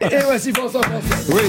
Et voici François. Oui.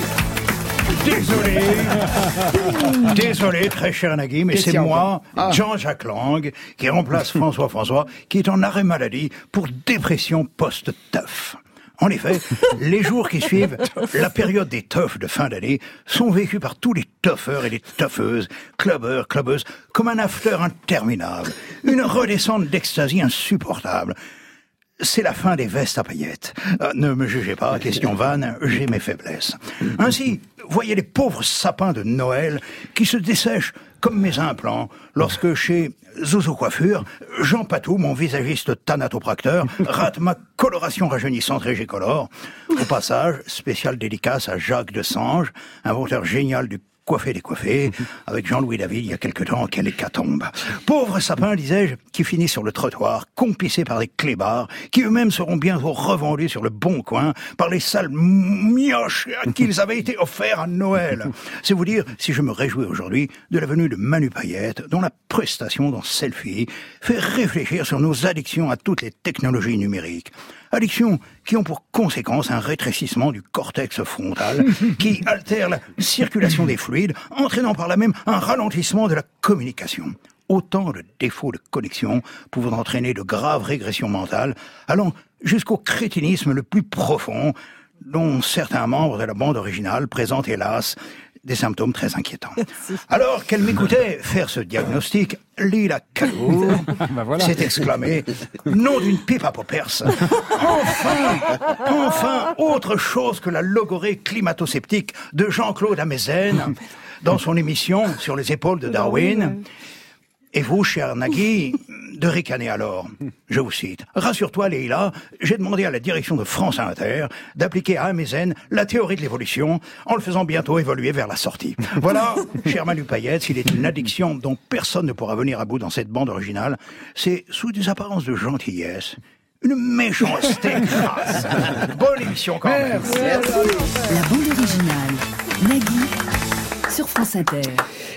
Désolé, très cher Nagui, mais c'est moi, Jean-Jacques Lang, qui remplace François, qui est en arrêt maladie pour dépression post-teuf. En effet, les jours qui suivent la période des teufs de fin d'année sont vécus par tous les teufeurs et les teufeuses, clubbeuses, comme un after interminable, une redescente d'extasie insupportable. C'est la fin des vestes à paillettes. Ne me jugez pas, question vanne, j'ai mes faiblesses. Ainsi, voyez les pauvres sapins de Noël qui se dessèchent comme mes implants lorsque chez Zouzou Coiffure, Jean Patou, mon visagiste thanatopracteur, rate ma coloration rajeunissante Régécolor. Au passage, spéciale dédicace à Jacques de Sange, inventeur génial du coiffé décoiffé, avec Jean-Louis David il y a quelque temps, quelle hécatombe. Pauvres sapins, disais-je, qui finissent sur le trottoir, compissés par des clébards, qui eux-mêmes seront bientôt revendus sur le bon coin par les sales mioches à qui ils avaient été offerts à Noël. C'est vous dire si je me réjouis aujourd'hui de la venue de Manu Payette, dont la prestation dans Selfie fait réfléchir sur nos addictions à toutes les technologies numériques. Addictions qui ont pour conséquence un rétrécissement du cortex frontal qui altère la circulation des fluides, entraînant par là même un ralentissement de la communication. Autant de défauts de connexion pouvant entraîner de graves régressions mentales, allant jusqu'au crétinisme le plus profond, dont certains membres de la bande originale présentent hélas des symptômes très inquiétants. Alors qu'elle m'écoutait faire ce diagnostic, Lila Calou s'est exclamée « Nom d'une pipe à poppers ! Enfin, autre chose que la logorée climato-sceptique de Jean-Claude Amezen dans son émission Sur les épaules de Darwin. » Et vous, cher Nagui, de ricaner alors. Je vous cite. « Rassure-toi, Leïla, j'ai demandé à la direction de France Inter d'appliquer à Amezen la théorie de l'évolution en le faisant bientôt évoluer vers la sortie. » Voilà, cher Manu Payette, s'il est une addiction dont personne ne pourra venir à bout dans cette bande originale, c'est sous des apparences de gentillesse, une méchanceté crasse. Bonne émission quand même. La bande originale, Nagui, sur France Inter.